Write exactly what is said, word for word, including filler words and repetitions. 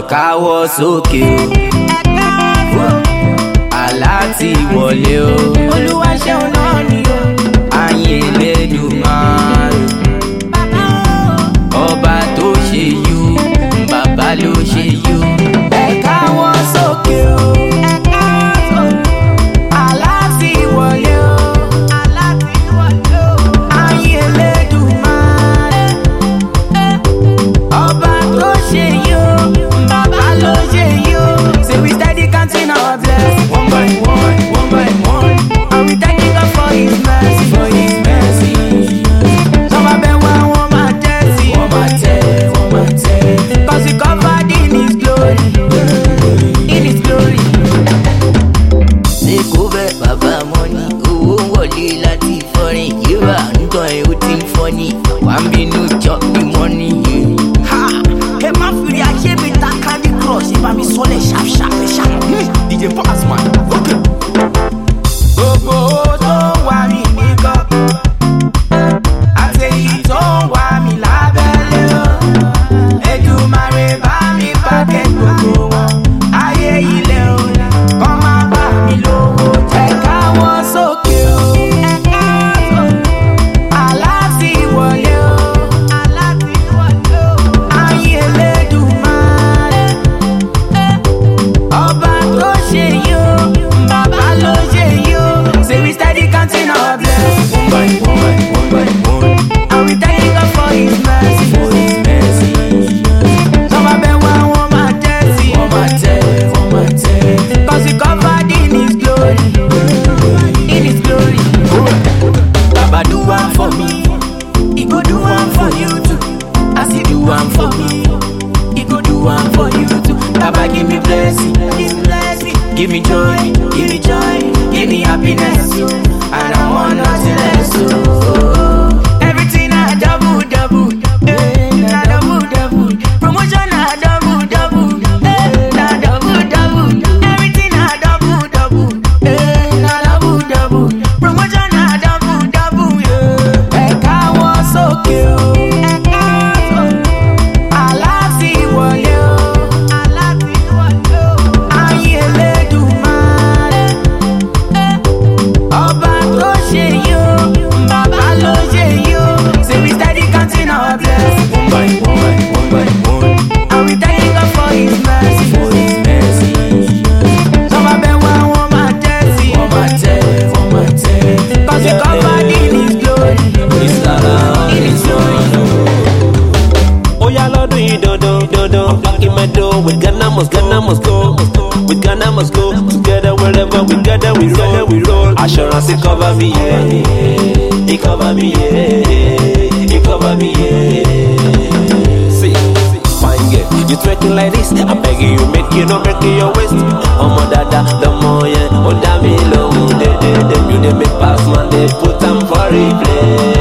káwọ́ sókè o, àlá ti wọlé o, Olúwa ṣeun náà ni o, ayé Elédùmarè, ọba tó ṣe yó, bàbá ló ṣe yó. Ẹ káwọ́ sókè o, àlá ti wọlé o, ayé Elédùmarè, ọba tó ṣe yó, bàbá ló ṣe yó. Say we steady counting our blessings one by one, one by one, and we thanking God for His mercy, for His mercy. Some of them want one more test, one more test, one more test, cause He covered in His glory, in His glory. Take over, Baba money, owó wọlé láti foreign, yíra nǹkan ẹ̀ ó ti ń fọ́ni, wà á bínú chop the money. Ha! Ẹ má fi rí ayé mi ta Candy Crush, ẹ bá mi sọ́lẹ̀ sharp sharp sharp. D J Pass man, okay. Gbogbo tó ń wá mi ní kọ́kọ́, àtẹ̀yí tó ń wá mi lábẹ́lé o, Èdùmàrè bá mi pàkẹ́ gbogbo wọn, ayé ilé o, kọ́ má bá mi lówó jẹ́. Ẹ káwọ́ sókè o, àlá ti wọlé o, ayé Elédùmarè, ọba tó ṣe yó, bàbá ló ṣe yó. Say we steady counting our blessings one by one, one by one, and we thanking God for His mercy, for His mercy. Some of them want one more test, one more test, one more test, cause He covered in His glory, in His glory. Baba do one for me, He go do one for you too. As He do one for me, He go do one for you too. Baba give me blessing, give me blessing, give me joy, give me joy, give me happiness, and I want nothing less. Oh, everything I double double, eh, na double double, promotion I double double, eh, na double double, everything I double double, eh, na double double, promotion I double double, yeah. Ẹ káwọ́ sókè o, àlá ti wọlé o, ayé Elédùmarè, ọba tó ṣe yó, bàbá ló ṣe yó. Say we steady counting our blessings one by one, one by one, and we thanking God for His mercy, for His mercy. Some of them want one more test, one more test, one more test, cause He covered in His glory, in His glory. Oh yeah, Lord, we do do do do. I'm back in my door with Ghana must Ghana must go. With Ghana must go. Together wherever we gather, we roll, we roll. Assurance it cover me, yeah. It cover me, yeah. It cover me, yeah. See, fine girl, you twerking like this. I'm begging you, make you no break your waist. Oh my dada, the more yeah. Oh damn me, low, they they they you they make pass man, they put them for replay.